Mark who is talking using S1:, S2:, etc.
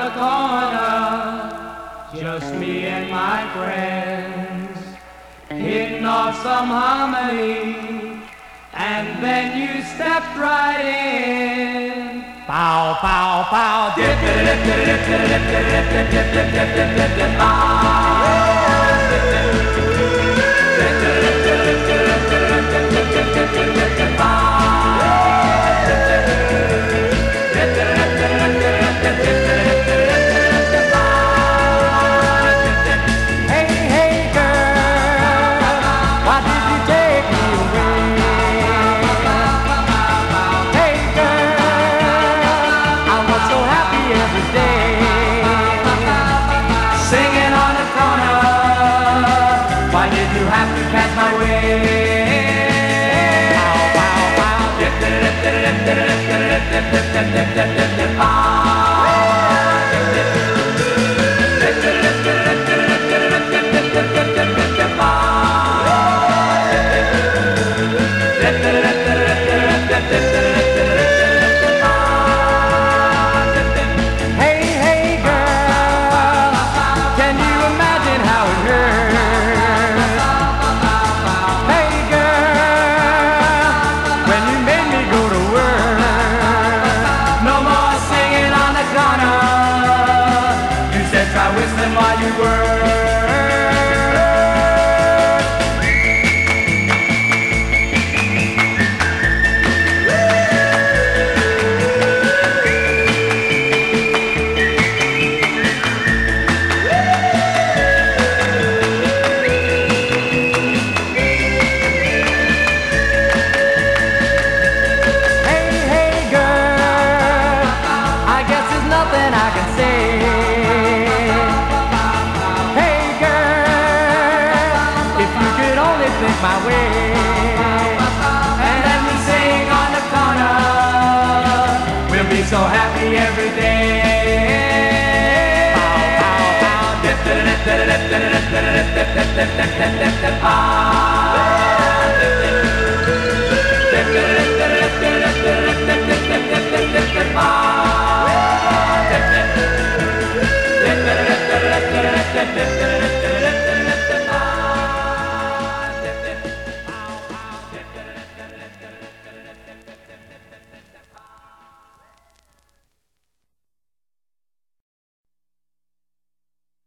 S1: the corner, just me and my friends, hitting off some harmony, and then you stepped right in. Pow, pow, pow, dip, dip, dip, dip, dip, dip, dip, dip, dip, dip, dip, dip, while you were. Hey, hey, girl, I guess there's nothing I can say. Think my way, and let me sing on the corner. We'll be so happy every day. Pow, pow, pow, dip, dip, dip, dip, dip, dip, dip, dip, dip, dip, dip, dip, dip, dip,